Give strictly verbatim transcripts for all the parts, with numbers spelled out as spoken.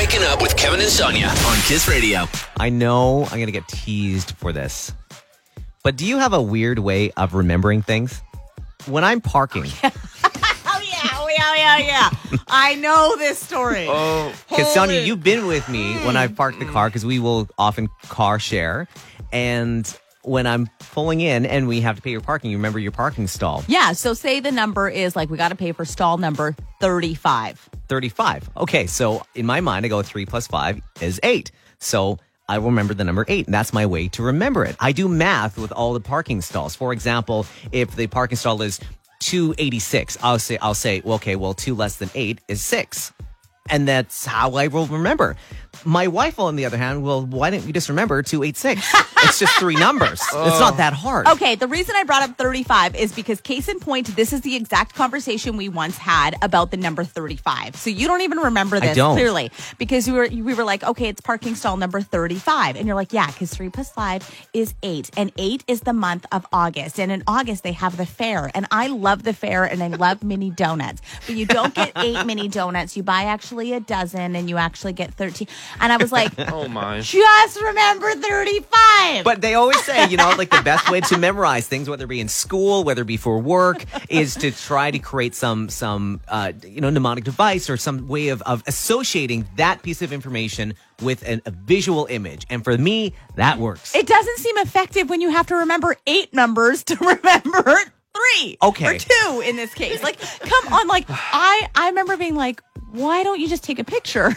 Waking Up with Kevin and Sonia on Kiss Radio. I know I'm going to get teased for this, but do you have a weird way of remembering things? When I'm parking. Oh, yeah. Oh, yeah. Oh, yeah. Yeah. I know this story. Oh, because Sonia, you've been with me when I've parked the car because we will often car share. And when I'm pulling in and we have to pay your parking, you remember your parking stall. Yeah. So say the number is like we got to pay for stall number thirty-five. thirty-five. Okay. So in my mind, I go three plus five is eight. So I will remember the number eight, and that's my way to remember it. I do math with all the parking stalls. For example, if the parking stall is two eighty-six, I'll say, I'll say, well, okay, well, two less than eight is six. And that's how I will remember. My wife, on the other hand, well, why didn't you just remember two eighty-six? It's just three numbers. Oh. It's not that hard. Okay, the reason I brought up thirty-five is because, case in point, this is the exact conversation we once had about the number thirty-five. So you don't even remember this, I don't. Clearly. Because we were we were like, okay, it's parking stall number thirty-five. And you're like, yeah, because three plus five is eight. And eight is the month of August. And in August, they have the fair. And I love the fair, and I love mini donuts. But you don't get eight mini donuts. You buy actually a dozen, and you actually get thirteen. And I was like, oh my, just remember thirty-five. But they always say, you know, like the best way to memorize things, whether it be in school, whether it be for work, is to try to create some, some uh, you know, mnemonic device or some way of, of associating that piece of information with an, a visual image. And for me, that works. It doesn't seem effective when you have to remember eight numbers to remember three. Okay. Or two in this case. Like, come on. Like, I, I remember being like, why don't you just take a picture?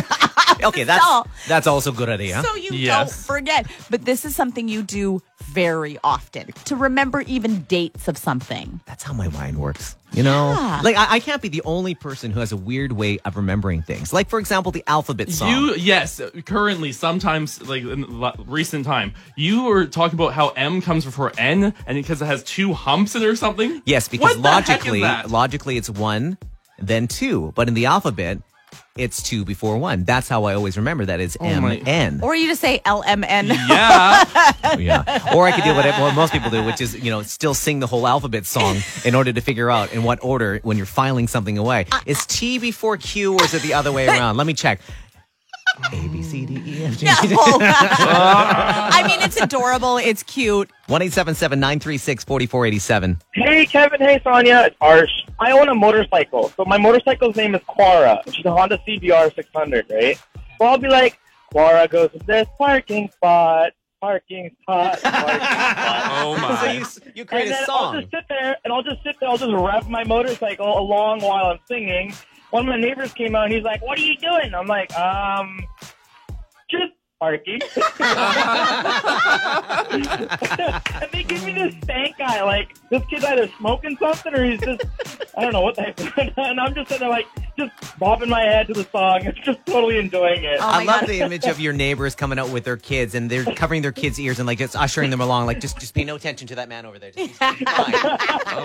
Okay, that's that's also a good idea. So you Yes. don't forget. But this is something you do very often, to remember even dates of something. That's how my mind works. You know? Yeah. Like, I, I can't be the only person who has a weird way of remembering things. Like, for example, the alphabet song. You yes, currently sometimes like in the recent time, you were talking about how M comes before N, and because it has two humps in it or something. Yes, because What the heck is logically, that? logically it's one, then two. But in the alphabet, it's two before one. That's how I always remember that is M my- N. Or you just say L M N. Yeah. Yeah. Or I could do what, what most people do, which is, you know, still sing the whole alphabet song in order to figure out in what order when you're filing something away. Is T before Q or is it the other way around? Let me check. A, B, C, D, E, F, G. No. I mean, it's adorable. It's cute. one eight seven seven, nine three six, four four eight seven. Hey, Kevin. Hey, Sonia. It's Arsh. I own a motorcycle. So my motorcycle's name is Quara. She's a Honda C B R six hundred, right? So I'll be like, Quara goes to this parking spot, parking spot, parking spot. Oh my. So you, you create And a then I'll song. just sit there, and I'll just sit there. I'll just rev my motorcycle along while I'm singing. One of my neighbors came out, and he's like, "What are you doing?" I'm like, "Um, just parking." And they give me this stank eye, like this kid's either smoking something or he's just, I don't know what the heck. And I'm just sitting there, like, just bobbing my head to the song. It's just totally enjoying it. Oh I my love God. the image of your neighbors coming out with their kids and they're covering their kids' ears and like just ushering them along, like just just pay no attention to that man over there. Just, he's fine.